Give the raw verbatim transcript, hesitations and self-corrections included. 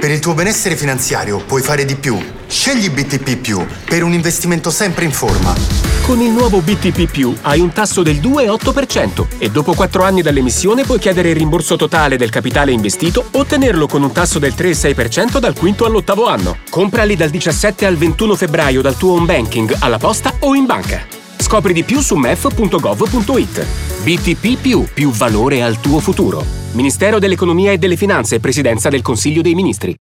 Per il tuo benessere finanziario puoi fare di più. Scegli B T P più per un investimento sempre in forma. Con il nuovo B T P più hai un tasso del due virgola otto per cento e dopo quattro anni dall'emissione puoi chiedere il rimborso totale del capitale investito o ottenerlo con un tasso del tre virgola sei per cento dal quinto all'ottavo anno. Comprali dal diciassette al ventuno febbraio dal tuo home banking, alla posta o in banca. Scopri di più su m e f punto gov punto it. B T P più, più valore al tuo futuro. Ministero dell'Economia e delle Finanze e Presidenza del Consiglio dei Ministri.